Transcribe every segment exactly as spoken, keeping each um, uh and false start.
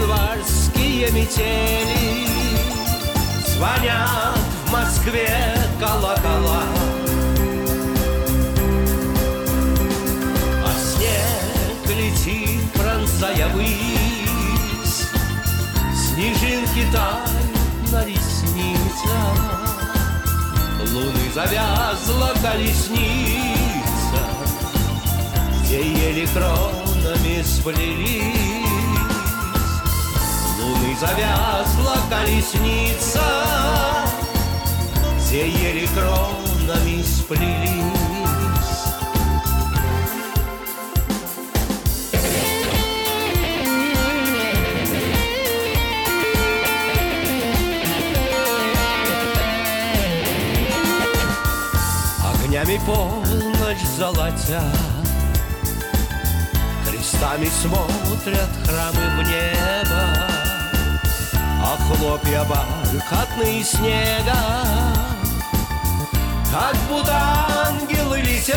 январские метели, звонят в Москве колокола. А снег летит, пронзая высь, снежинки тают на ресницах. Луны завязла колесница, где еле кронами сплелись. Луны завязла колесница, где еле кронами сплелись. Огнями полночь золотя, крестами смотрят храмы в небо, а хлопья бархатные снега, как будто ангелы летят.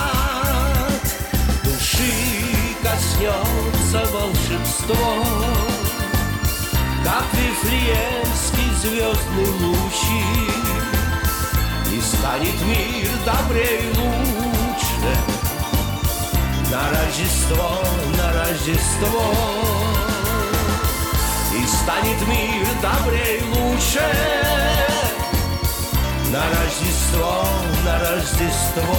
Души коснется волшебство, как вифлеемский звездный лучик, и станет мир добрее и лучше. На Рождество, на Рождество, и станет мир добрее и лучше. На Рождество, на Рождество.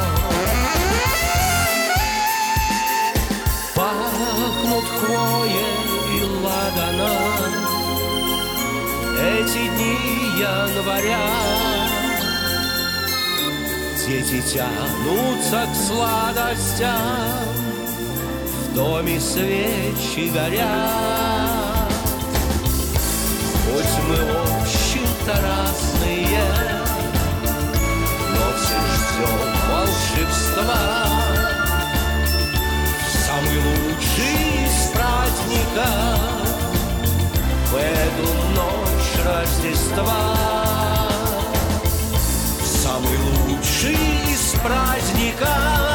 Пахнут хвоей и ладаном эти дни января. Дети тянутся к сладостям, в доме свечи горят. Хоть мы, в общем-то, разные, но все ждем волшебства. Самый лучший из праздников в эту ночь Рождества. Самый лучший из праздников